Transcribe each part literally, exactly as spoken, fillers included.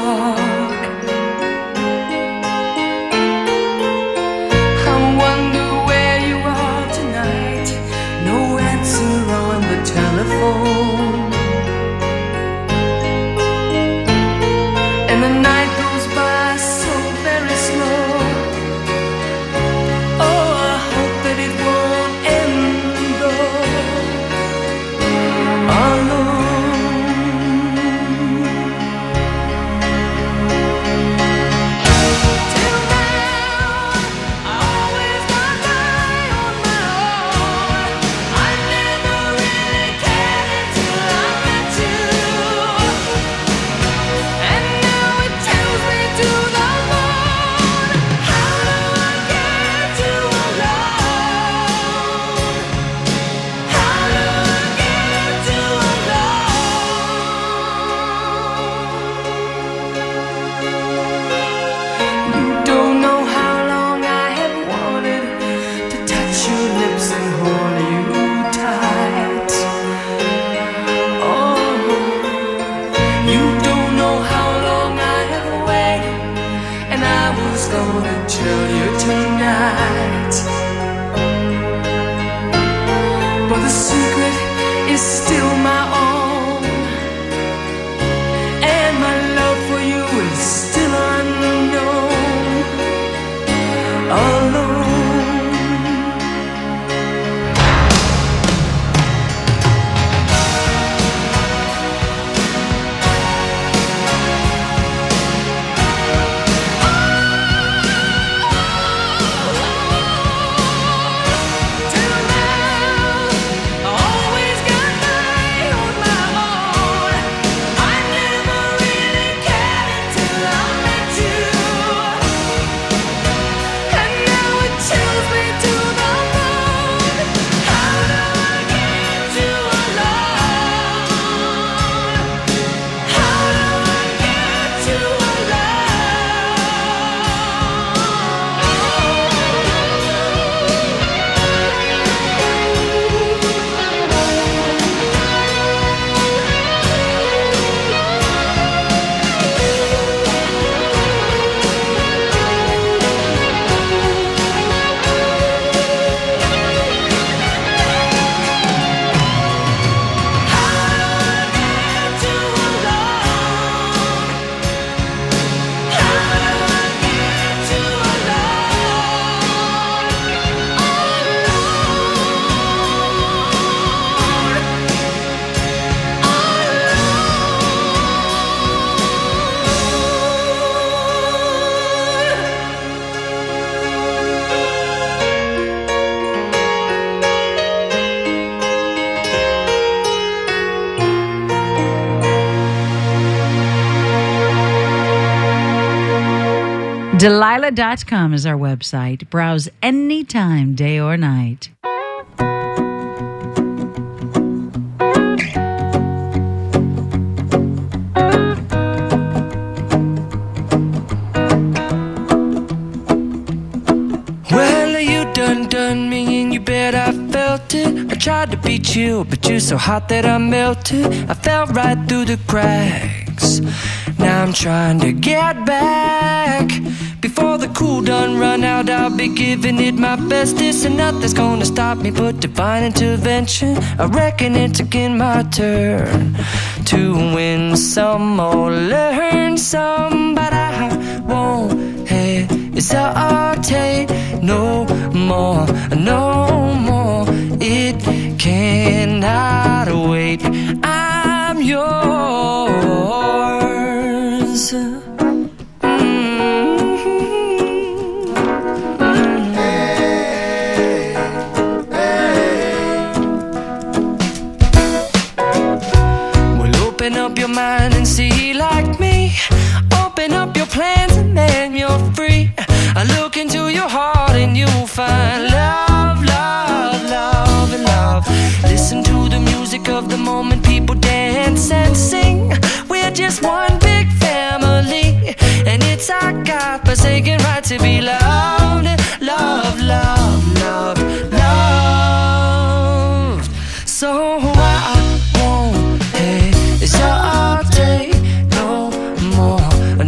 talk. I wonder where you are tonight. No answer on the telephone. And the night goes by so very slow. Oh, I hope that it won't end though. Alone. Till now, I always got by on my own. I never really cared until I met you. And now it tells me to the moon. How do I get you alone? How do I get you alone? You don't know how long I have wanted to touch your lips and hold you tight. Oh, you don't know how long I have waited, and I was gonna tell you tonight. But the secret is still my own, and my love for you is still unknown. Alone. Till now, I always got by on my own. I never really cared until I met you. And now it chills me to the bone. How do I get you alone? How do I get you Delilah dot com is our website. Browse anytime, day or night. Well, you done done me and you bet I felt it. I tried to beat you, but you're so hot that I melted. I fell right through the cracks. Now I'm trying to get back. Before the cool done run out, I'll be giving it my bestest, and nothing's gonna stop me but divine intervention. I reckon it's again my turn to win some or learn some, but I won't hesitate no more, no more. It cannot wait. I'm yours. Open up your mind and see like me. Open up your plans and then you're free. I look into your heart and you'll find love, love, love, and love. Listen to the music of the moment. People dance and sing. We're just one big family, and it's our God-forsaken right to be loved. Love, love, love, love. So I won't hesitate no more,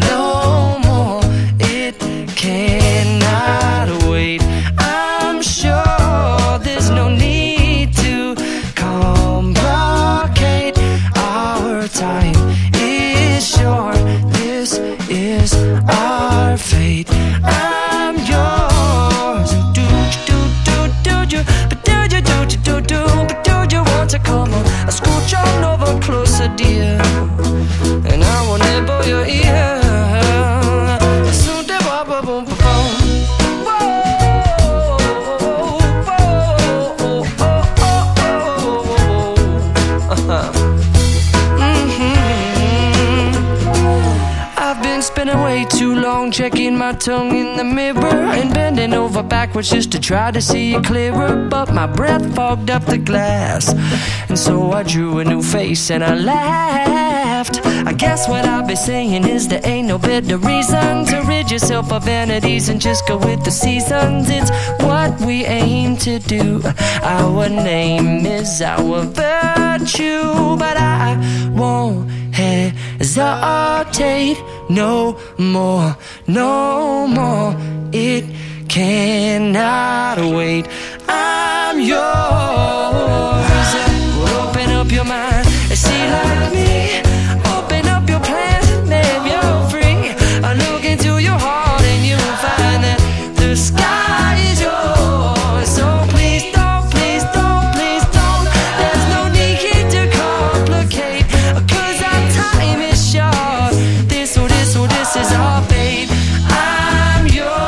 I've been spending way too long checking my tongue in the mirror and bending over backwards just to try to see it clearer. But my breath fogged up the glass, and so I drew a new face and I laughed. I guess what I'll be saying is there ain't no better reason to rid yourself of vanities and just go with the seasons. It's what we aim to do. Our name is our virtue, but I won't hesitate no more, no more. It cannot wait. I'm yours. Open up your mind and see like me. Open up your plans and then you're free. I look into your heart and you'll find that the sky is yours. So please don't, please don't, please don't. There's no need to complicate, 'cause our time is short. This or this or this is our fate. I'm yours.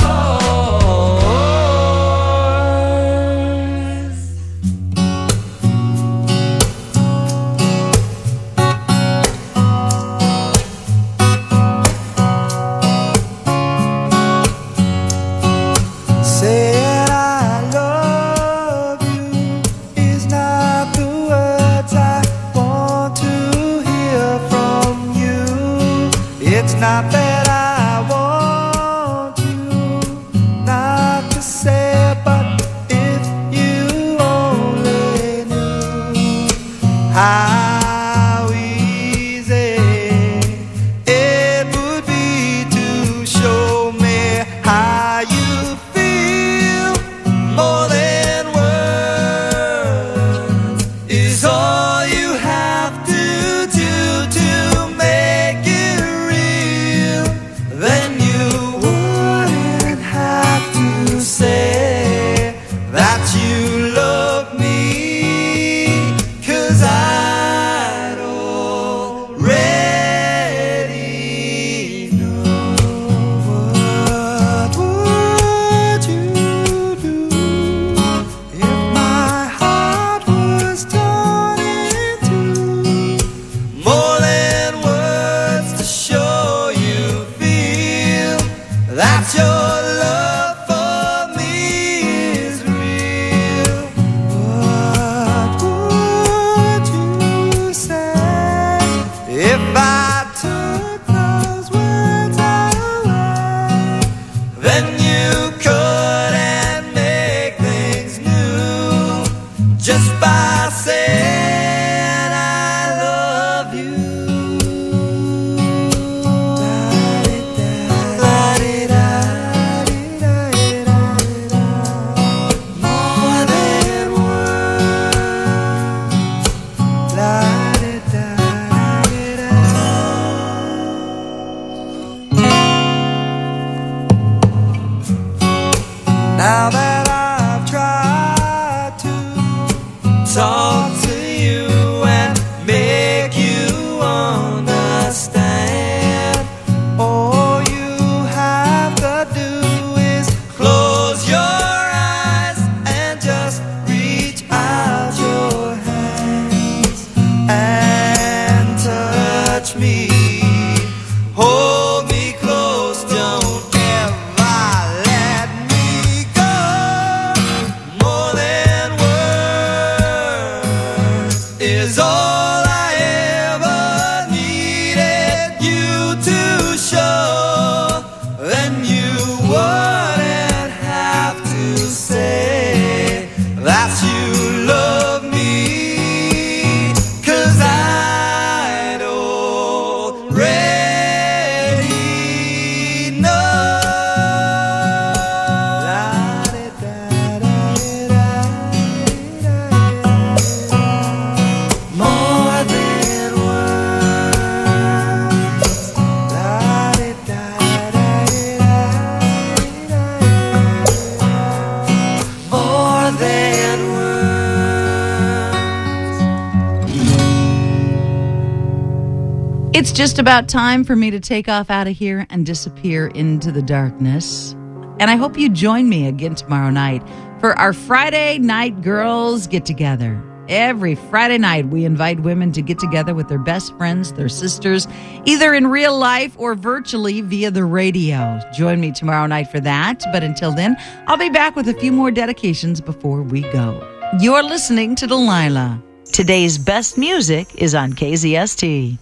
Saying I love you is not the words I want to hear from you. It's not that I want you not to say it, but if you only knew how easy it would be to show me how you feel. More than words is all you have to do to make it real. Then you wouldn't have to say that you love me, 'cause I'd already know. What would you do if my heart was torn in two? More than words to show you feel that your love for me is real. What would you say if I took those words away? Then you couldn't make things new just by saying I love you. More than now that I've tried to talk to you and make you understand, all you have to do is close your eyes and just reach out your hands and touch me. Hold me close, don't ever let me go. More than words is all I ever needed you to show. Then you wouldn't have to say that you love me, 'cause I'd already know. More than words. More than words. It's just about time for me to take off out of here and disappear into the darkness. And I hope you join me again tomorrow night for our Friday Night Girls Get Together. Every Friday night, we invite women to get together with their best friends, their sisters, either in real life or virtually via the radio. Join me tomorrow night for that. But until then, I'll be back with a few more dedications before we go. You're listening to Delilah. Today's best music is on K Z S T.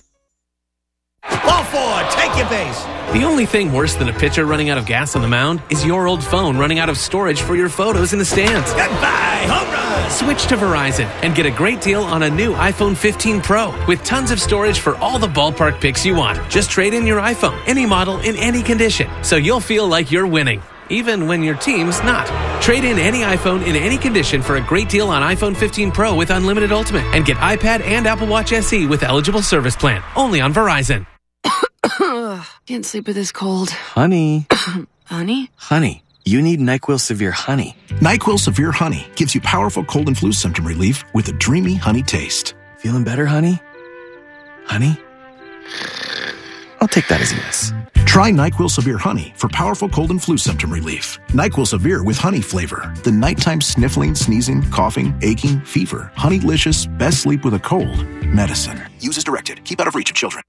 Ball four, take your base. The only thing worse than a pitcher running out of gas on the mound is your old phone running out of storage for your photos in the stands. Goodbye, home run. Switch to Verizon and get a great deal on a new iPhone fifteen Pro with tons of storage for all the ballpark pics you want. Just trade in your iPhone, any model, in any condition, so you'll feel like you're winning, even when your team's not. Trade in any iPhone in any condition for a great deal on iPhone fifteen Pro with Unlimited Ultimate and get iPad and Apple Watch S E with eligible service plan. Only on Verizon. Can't sleep with this cold. Honey. Honey? Honey, you need NyQuil Severe Honey. NyQuil Severe Honey gives you powerful cold and flu symptom relief with a dreamy honey taste. Feeling better, honey? Honey? I'll take that as a yes. Try NyQuil Severe Honey for powerful cold and flu symptom relief. NyQuil Severe with honey flavor. The nighttime sniffling, sneezing, coughing, aching, fever. Honeylicious, best sleep with a cold. Medicine. Use as directed. Keep out of reach of children.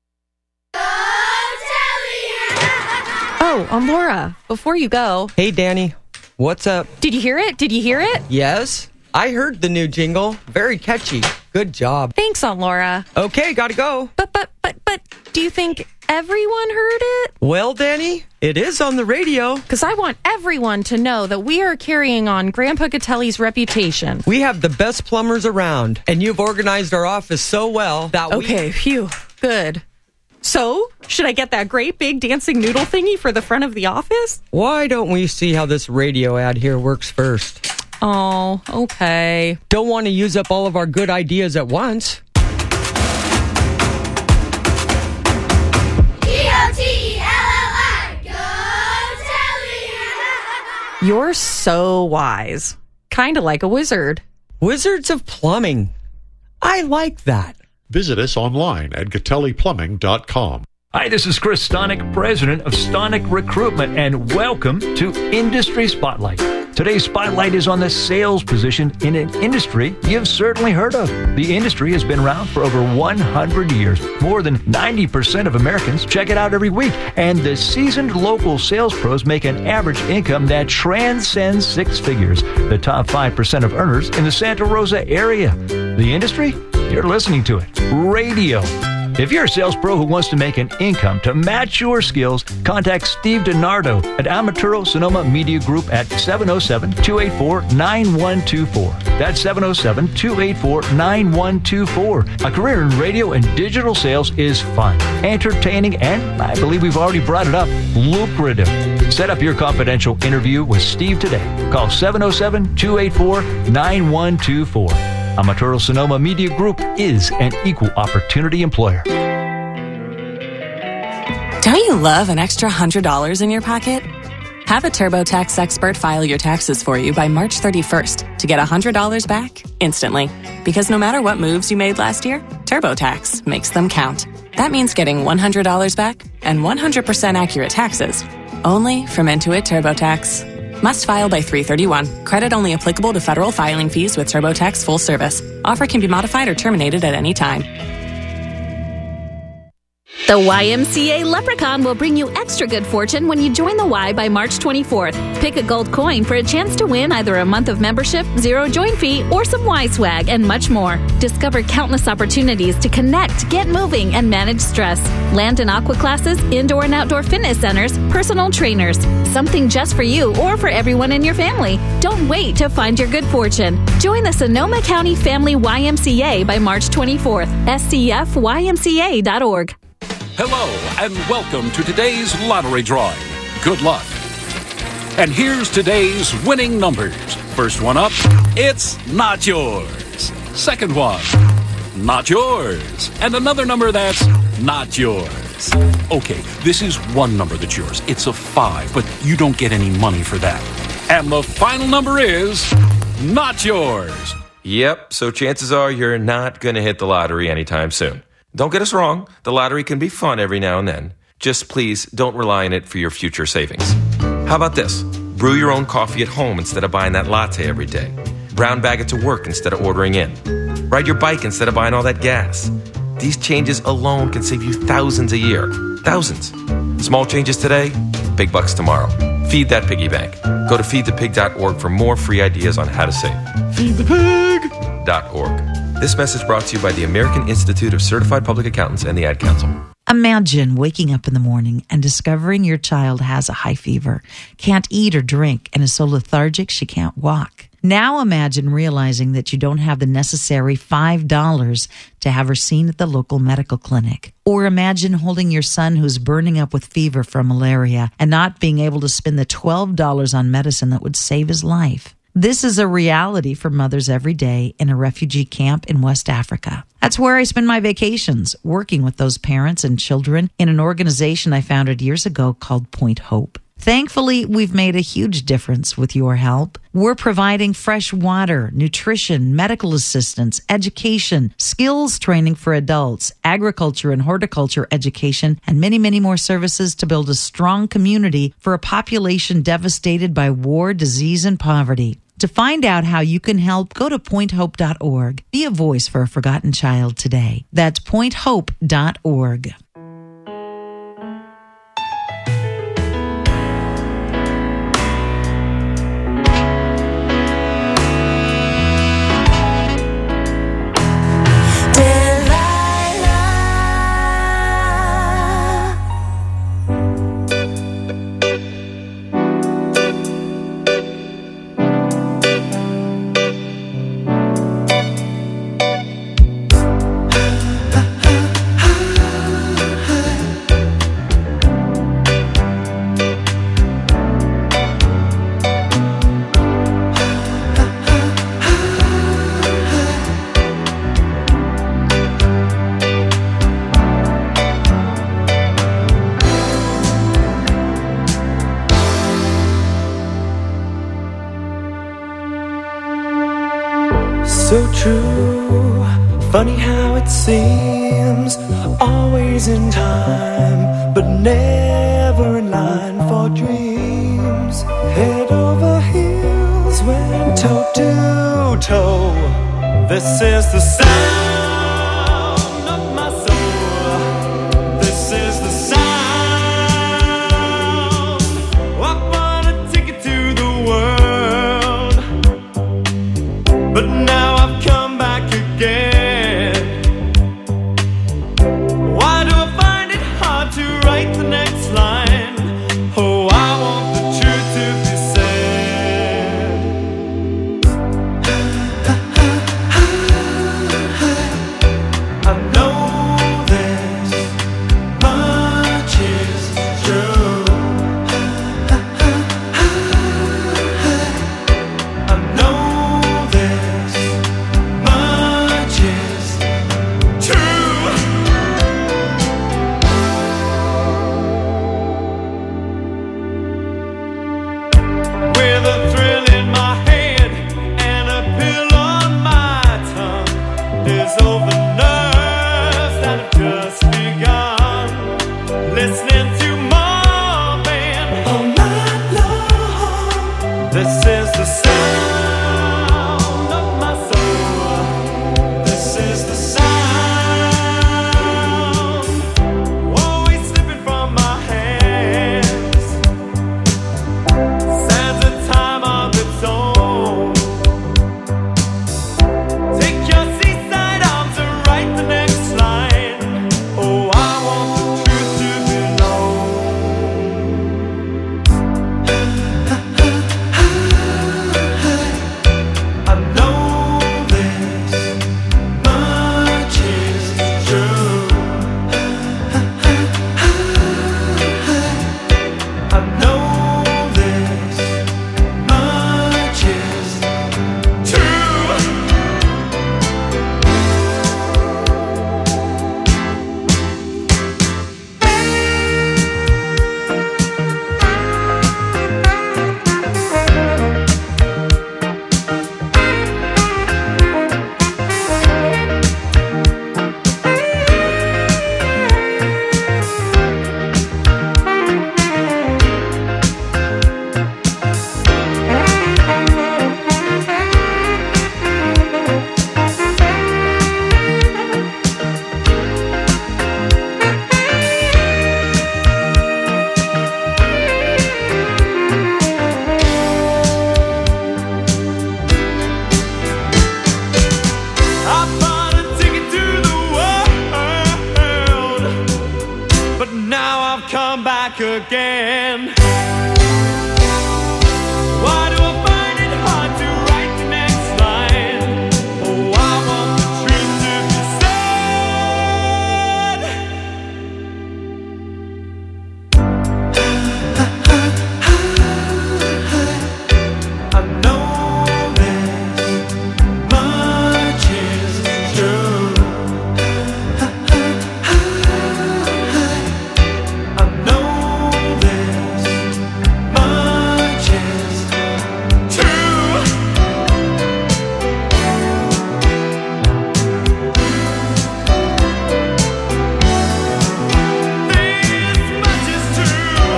Oh, um, Laura, before you go. Hey, Danny. What's up? Did you hear it? Did you hear it? Yes. I heard the new jingle. Very catchy. Good job. Thanks, Aunt Laura. Okay, gotta go. But, but, but, but, do you think everyone heard it? Well, Danny, it is on the radio. Because I want everyone to know that we are carrying on Grandpa Gatelli's reputation. We have the best plumbers around, and you've organized our office so well that we... Okay, phew. Good. So, should I get that great big dancing noodle thingy for the front of the office? Why don't we see how this radio ad here works first? Oh, okay. Don't want to use up all of our good ideas at once. You're so wise. Kind of like a wizard. Wizards of Plumbing. I like that. Visit us online at gatelli plumbing dot com. Hi, this is Chris Stonick, president of Stonick Recruitment, and welcome to Industry Spotlight. Today's spotlight is on the sales position in an industry you've certainly heard of. The industry has been around for over one hundred years. More than ninety percent of Americans check it out every week, and the seasoned local sales pros make an average income that transcends six figures. The top five percent of earners in the Santa Rosa area. The industry? You're listening to it. Radio. If you're a sales pro who wants to make an income to match your skills, contact Steve DiNardo at Amaturo Sonoma Media Group at seven oh seven, two eight four, nine one two four. That's seven oh seven, two eight four, nine one two four. A career in radio and digital sales is fun, entertaining, and I believe we've already brought it up, lucrative. Set up your confidential interview with Steve today. Call seven oh seven, two eight four, nine one two four. Amaturo Sonoma Media Group is an equal opportunity employer. Don't you love an extra one hundred dollars in your pocket? Have a TurboTax expert file your taxes for you by March thirty-first to get one hundred dollars back instantly. Because no matter what moves you made last year, TurboTax makes them count. That means getting one hundred dollars back and one hundred percent accurate taxes. Only from Intuit TurboTax. Must file by three thirty-one. Credit only applicable to federal filing fees with TurboTax full service. Offer can be modified or terminated at any time. The Y M C A Leprechaun will bring you extra good fortune when you join the Y by March twenty-fourth. Pick a gold coin for a chance to win either a month of membership, zero join fee, or some Y swag, and much more. Discover countless opportunities to connect, get moving, and manage stress. Land and aqua classes, indoor and outdoor fitness centers, personal trainers. Something just for you or for everyone in your family. Don't wait to find your good fortune. Join the Sonoma County Family Y M C A by March twenty-fourth. S C F Y M C A dot org. Hello, and welcome to today's lottery drawing. Good luck. And here's today's winning numbers. First one up, it's not yours. Second one, not yours. And another number that's not yours. Okay, this is one number that's yours. It's a five, but you don't get any money for that. And the final number is not yours. Yep, so chances are you're not going to hit the lottery anytime soon. Don't get us wrong, the lottery can be fun every now and then. Just please don't rely on it for your future savings. How about this? Brew your own coffee at home instead of buying that latte every day. Brown bag it to work instead of ordering in. Ride your bike instead of buying all that gas. These changes alone can save you thousands a year. Thousands. Small changes today, big bucks tomorrow. Feed that piggy bank. Go to feed the pig dot org for more free ideas on how to save. feed the pig dot org. This message brought to you by the American Institute of Certified Public Accountants and the Ad Council. Imagine waking up in the morning and discovering your child has a high fever, can't eat or drink, and is so lethargic she can't walk. Now imagine realizing that you don't have the necessary five dollars to have her seen at the local medical clinic. Or imagine holding your son who's burning up with fever from malaria and not being able to spend the twelve dollars on medicine that would save his life. This is a reality for mothers every day in a refugee camp in West Africa. That's where I spend my vacations, working with those parents and children in an organization I founded years ago called Point Hope. Thankfully, we've made a huge difference with your help. We're providing fresh water, nutrition, medical assistance, education, skills training for adults, agriculture and horticulture education, and many, many more services to build a strong community for a population devastated by war, disease, and poverty. To find out how you can help, go to point hope dot org. Be a voice for a forgotten child today. That's point hope dot org. So true, funny how it seems, always in time, but never in line for dreams. Head over heels, went toe to toe. This is the sound of my soul. This is the sound. I wanna take it to the world, but now I've come back again. Why do I find it hard to write the next line? Oh, I want the truth to be said. I know this much is true. I know this much is true. With a thrill in my head and a pill on my tongue, there's over nerves that have just begun. Listening to Marvin all night long. This is the sound of my soul. This is the sound, always slipping from my hands. Stands a time of its own. Take your seaside arms and write the next line. Oh, I want the truth to be known. back again. Why do I find it hard to write the next line? Oh, I want the truth to be said. I know this much is true. I know this much is true. This much is true.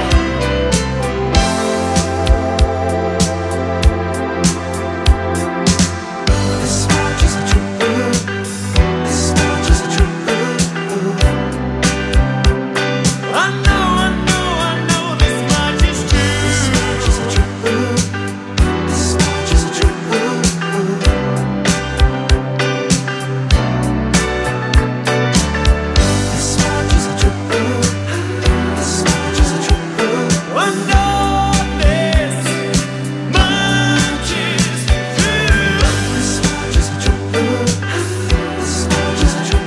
This much is true. This much is true. I know, I know, I know this much is true. This much is true. This much is true. This much is true. This much is true. I know this much is true. This much is true. This much is true.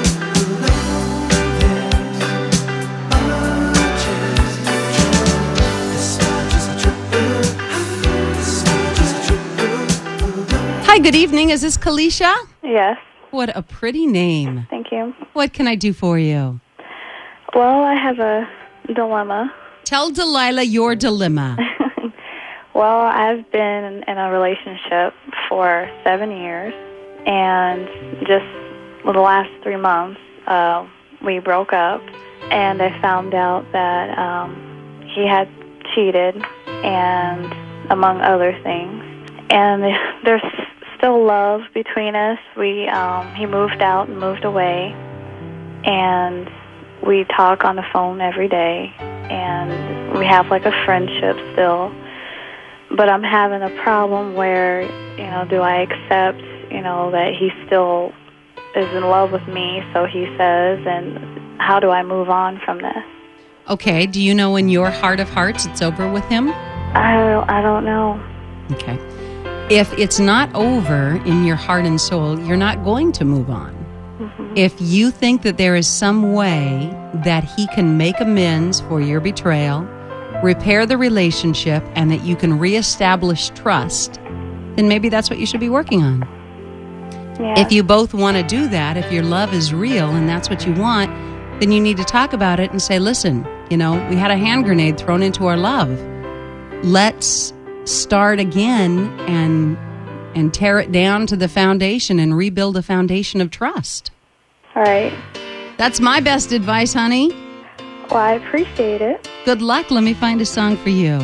Hi, good evening. Is this Kalisha? Yes. What a pretty name. Thank you. What can I do for you? Well, I have a dilemma. Tell Delilah your dilemma. Well, I've been in a relationship for seven years, and just the last three months, uh, we broke up, and I found out that um, he had cheated, and among other things. And there's still love between us. We um, he moved out and moved away, and we talk on the phone every day, and we have like a friendship still. But I'm having a problem where, you know, do I accept, you know, that he still is in love with me, so he says, and how do I move on from this? Okay, do you know in your heart of hearts it's over with him? I don't, I don't know. Okay. If it's not over in your heart and soul, you're not going to move on. Mm-hmm. If you think that there is some way that he can make amends for your betrayal, repair the relationship, and that you can reestablish trust, then maybe that's what you should be working on. Yeah. If you both want to do that, if your love is real and that's what you want, then you need to talk about it and say, listen, you know, we had a hand grenade thrown into our love. Let's start again and and tear it down to the foundation and rebuild a foundation of trust. All right. That's my best advice, honey. Well, I appreciate it. Good luck. Let me find a song for you.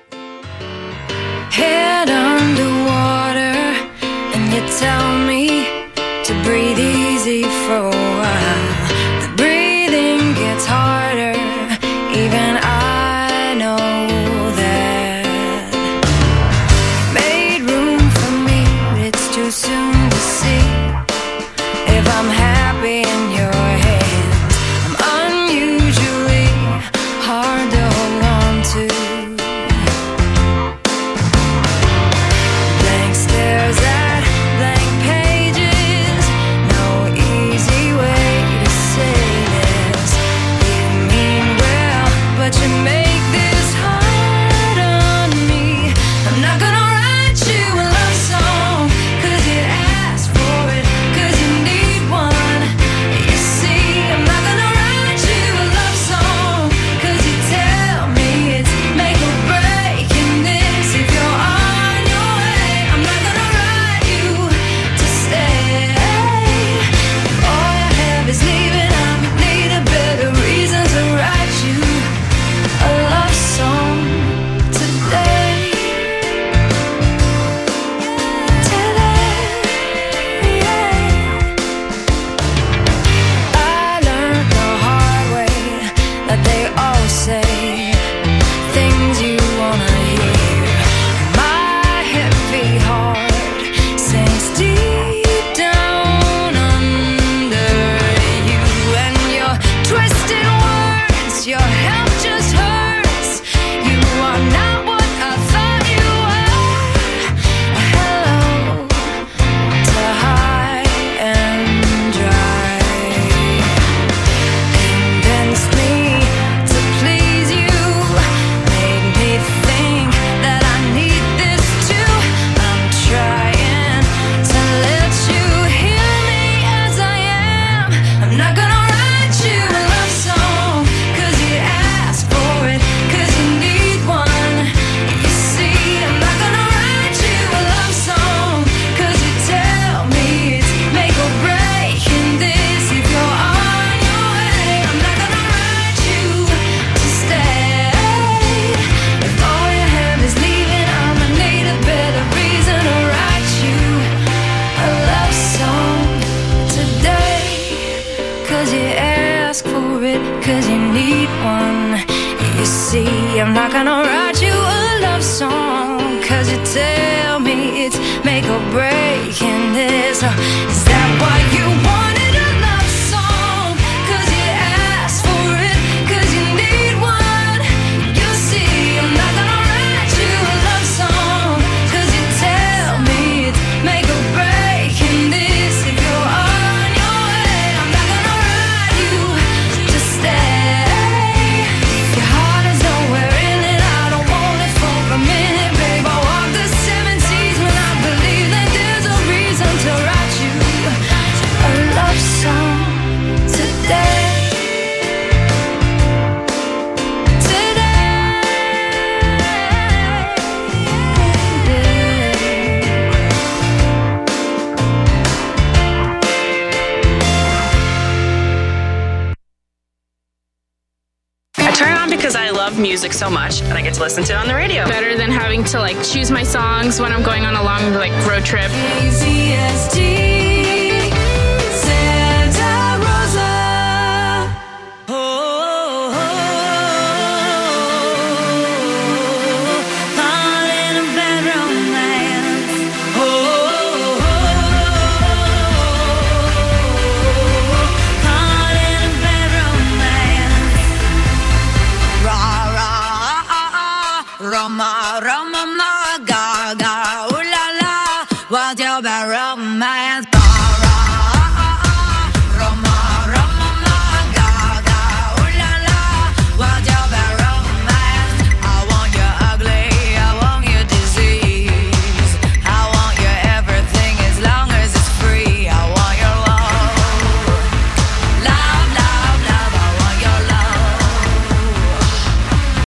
Head underwater, and you tell me to breathe easy for a while. The breathing gets harder, even I know that. Made room for me, but it's too soon to see if I'm happy in your hands. I'm unusually hard to hold on to. Blank stares at blank pages, no easy way to say this. You mean well, but you see, I'm not gonna write you a love song, cause you tell me it's make or break in this. Uh, is that why you wanted a love song? Cause you asked for it, cause you need one. You see, I'm not gonna write you a love song, cause you tell me it's make or break in this. If you're on your way, I'm not gonna write you to stay. Your heart is nowhere in it, I don't want it for a minute, babe. I walk the seven seas when I believe that there's a reason to write you a love song today. I turn it on because I love music so much and I get to listen to it on the radio. Better than having to like choose my songs when I'm going on a long like road trip. A Z S T, Santa Rosa. Oh, oh, oh, all in a bad romance. Oh, oh, oh, all in a bad romance. Ra ra ah ah, Rama Rama ma ga ga.